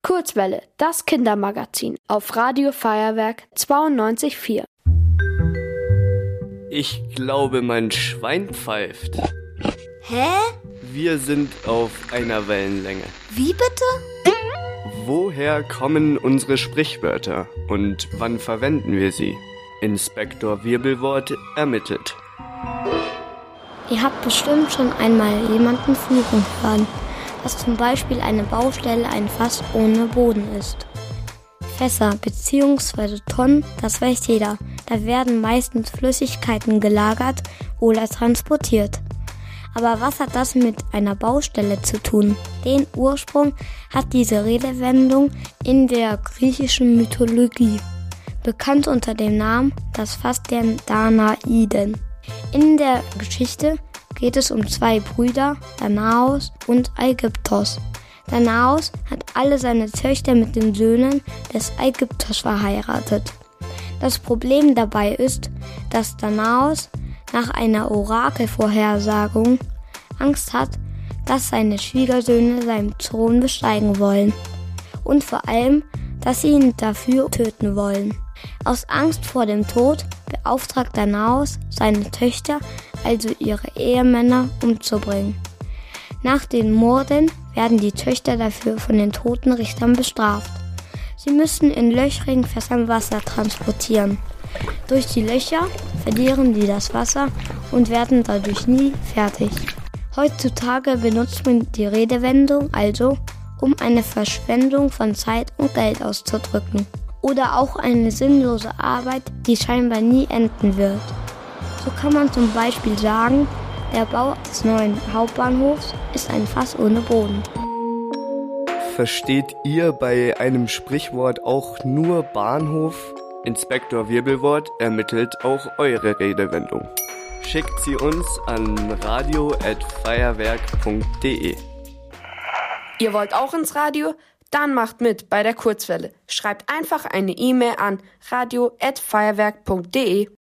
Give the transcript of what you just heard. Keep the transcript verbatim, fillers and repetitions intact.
Kurzwelle, das Kindermagazin auf Radio Feuerwerk zweiundneunzig Komma vier. Ich glaube, mein Schwein pfeift. Hä? Wir sind auf einer Wellenlänge. Wie bitte? Woher kommen unsere Sprichwörter und wann verwenden wir sie? Inspektor Wirbelwort ermittelt. Ihr habt bestimmt schon einmal jemanden fluchen hören, dass zum Beispiel eine Baustelle ein Fass ohne Boden ist. Fässer bzw. Tonnen, das weiß jeder. Da werden meistens Flüssigkeiten gelagert oder transportiert. Aber was hat das mit einer Baustelle zu tun? Den Ursprung hat diese Redewendung in der griechischen Mythologie, bekannt unter dem Namen das Fass der Danaiden. In der Geschichte geht es um zwei Brüder, Danaos und Aigyptos. Danaos hat alle seine Töchter mit den Söhnen des Aigyptos verheiratet. Das Problem dabei ist, dass Danaos nach einer Orakelvorhersagung Angst hat, dass seine Schwiegersöhne seinen Thron besteigen wollen und vor allem, dass sie ihn dafür töten wollen. Aus Angst vor dem Tod beauftragt Danaos seine Töchter, also ihre Ehemänner, umzubringen. Nach den Morden werden die Töchter dafür von den toten Richtern bestraft. Sie müssen in löchrigen Fässern Wasser transportieren. Durch die Löcher verlieren sie das Wasser und werden dadurch nie fertig. Heutzutage benutzt man die Redewendung also, um eine Verschwendung von Zeit und Geld auszudrücken. Oder auch eine sinnlose Arbeit, die scheinbar nie enden wird. So kann man zum Beispiel sagen, der Bau des neuen Hauptbahnhofs ist ein Fass ohne Boden. Versteht ihr bei einem Sprichwort auch nur Bahnhof? Inspektor Wirbelwort ermittelt auch eure Redewendung. Schickt sie uns an radio at feuerwerk punkt de. Ihr wollt auch ins Radio? Dann macht mit bei der Kurzwelle. Schreibt einfach eine E-Mail an radio at feuerwerk punkt de.